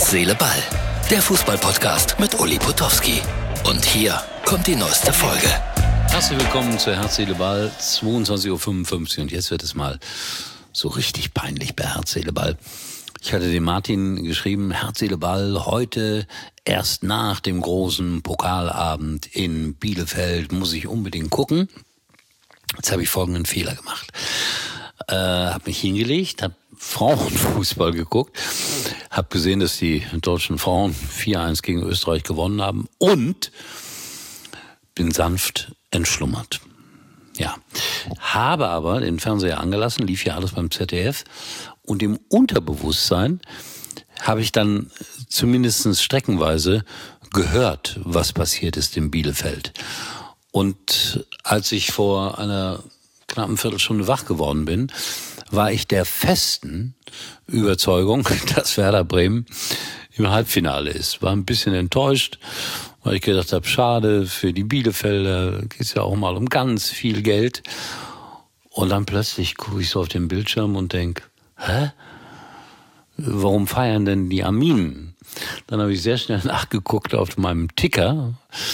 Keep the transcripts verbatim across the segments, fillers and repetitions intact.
Herz, Seele, Ball. Der Fußball-Podcast mit Uli Potowski. Und hier kommt die neueste Folge. Herzlich willkommen zu Herz, Seele, Ball, zweiundzwanzig Uhr fünfundfünfzig. Und jetzt wird es mal so richtig peinlich bei Herz, Seele, Ball. Ich hatte dem Martin geschrieben, Herz, Seele, Ball, heute erst nach dem großen Pokalabend in Bielefeld muss ich unbedingt gucken. Jetzt habe ich folgenden Fehler gemacht. Äh, habe mich hingelegt, habe Frauenfußball geguckt, habe gesehen, dass die deutschen Frauen vier eins gegen Österreich gewonnen haben und bin sanft entschlummert. Ja, habe aber den Fernseher angelassen, lief ja alles beim Z D F und im Unterbewusstsein habe ich dann zumindest streckenweise gehört, was passiert ist in Bielefeld. Und als ich vor einer knappen Viertelstunde wach geworden bin, war ich der festen Überzeugung, dass Werder Bremen im Halbfinale ist. War ein bisschen enttäuscht, weil ich gedacht habe, schade, für die Bielefelder geht es ja auch mal um ganz viel Geld. Und dann plötzlich gucke ich so auf den Bildschirm und denke, hä? Warum feiern denn die Arminen? Dann habe ich sehr schnell nachgeguckt auf meinem Ticker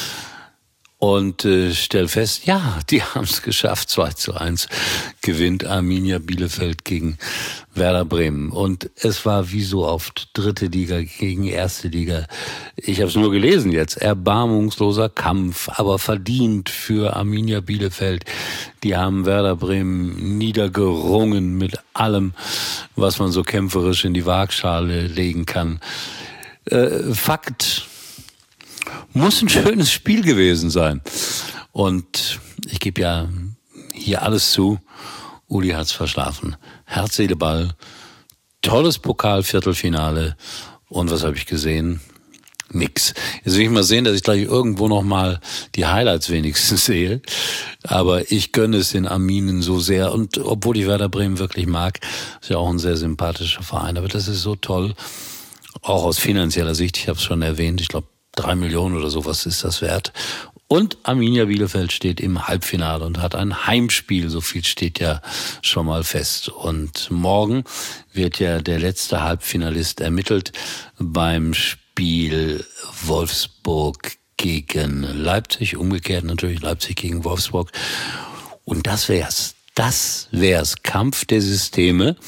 und äh, stell fest, ja, die haben es geschafft. zwei zu eins gewinnt Arminia Bielefeld gegen Werder Bremen. Und es war wie so oft dritte Liga gegen erste Liga. Ich habe es nur gelesen jetzt. Erbarmungsloser Kampf, aber verdient für Arminia Bielefeld. Die haben Werder Bremen niedergerungen mit allem, was man so kämpferisch in die Waagschale legen kann. Äh, Fakt, muss ein schönes Spiel gewesen sein. Und ich gebe ja hier alles zu. Uli hat's verschlafen. Herz, Seele, Ball. Tolles Pokal-Viertelfinale. Und was habe ich gesehen? Nix. Jetzt will ich mal sehen, dass ich gleich irgendwo noch mal die Highlights wenigstens sehe. Aber ich gönne es den Arminen so sehr. Und obwohl ich Werder Bremen wirklich mag, ist ja auch ein sehr sympathischer Verein. Aber das ist so toll. Auch aus finanzieller Sicht. Ich habe es schon erwähnt. Ich glaube, Drei Millionen oder sowas ist das wert. Und Arminia Bielefeld steht im Halbfinale und hat ein Heimspiel. So viel steht ja schon mal fest. Und morgen wird ja der letzte Halbfinalist ermittelt beim Spiel Wolfsburg gegen Leipzig. Umgekehrt natürlich Leipzig gegen Wolfsburg. Und das wär's. Das wär's. Kampf der Systeme.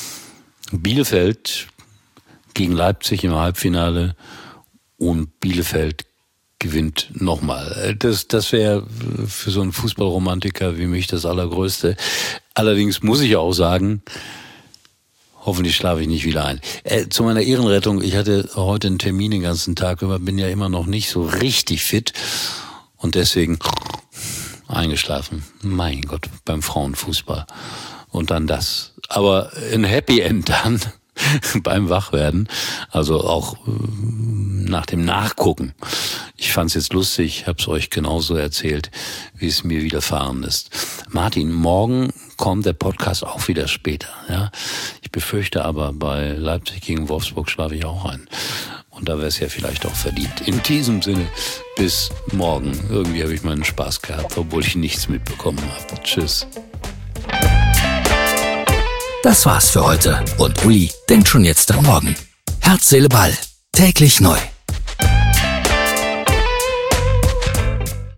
Bielefeld gegen Leipzig im Halbfinale. Und Bielefeld gewinnt nochmal. Das, das wäre für so einen Fußballromantiker wie mich das Allergrößte. Allerdings muss ich auch sagen, hoffentlich schlafe ich nicht wieder ein. Äh, zu meiner Ehrenrettung, ich hatte heute einen Termin den ganzen Tag über, bin ja immer noch nicht so richtig fit und deswegen eingeschlafen. Mein Gott, beim Frauenfußball. Und dann das. Aber ein Happy End dann beim Wachwerden, also auch nach dem Nachgucken. Ich fand's jetzt lustig, ich hab's euch genauso erzählt, wie es mir widerfahren ist. Martin, morgen kommt der Podcast auch wieder später. Ja, ich befürchte aber, bei Leipzig gegen Wolfsburg schlafe ich auch ein. Und da wäre es ja vielleicht auch verdient. In diesem Sinne, bis morgen. Irgendwie habe ich meinen Spaß gehabt, obwohl ich nichts mitbekommen habe. Tschüss. Das war's für heute. Und Uli denkt schon jetzt am Morgen. Herz, Seele, Ball. Täglich neu.